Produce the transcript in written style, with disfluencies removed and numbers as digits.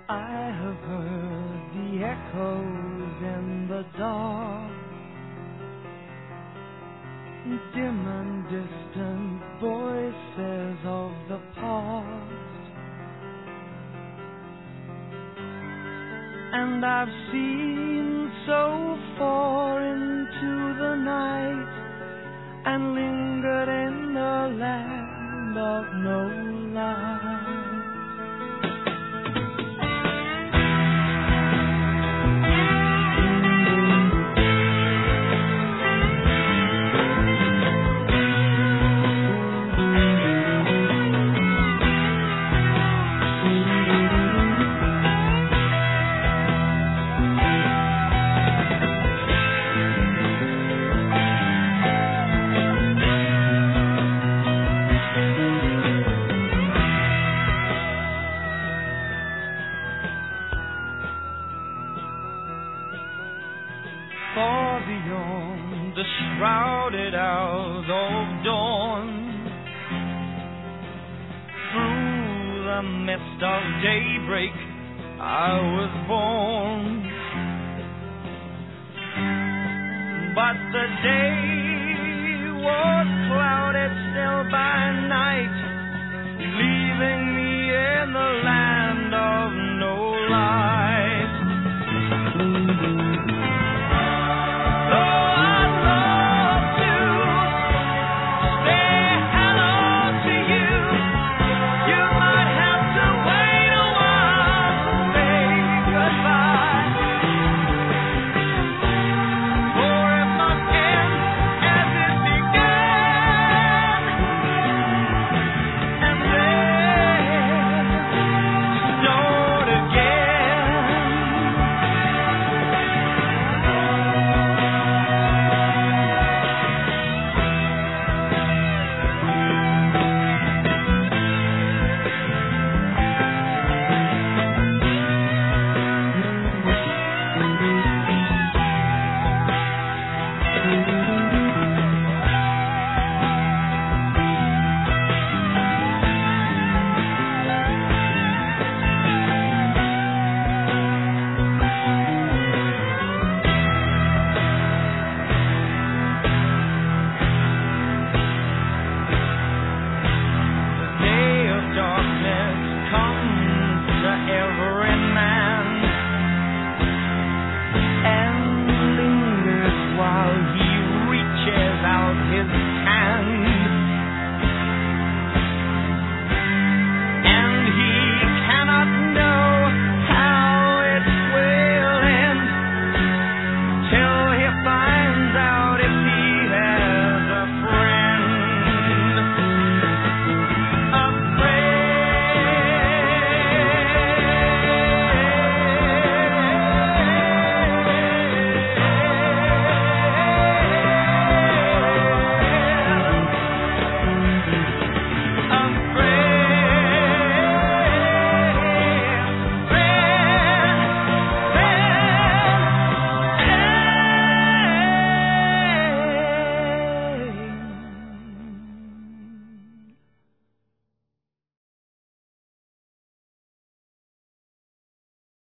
I have heard the echoes in the dark, dim and distant voices of the past, and I've seen so far into the night and lingered in the land of no light. Far beyond the shrouded hours of dawn, through the mist of daybreak I was born. But the day was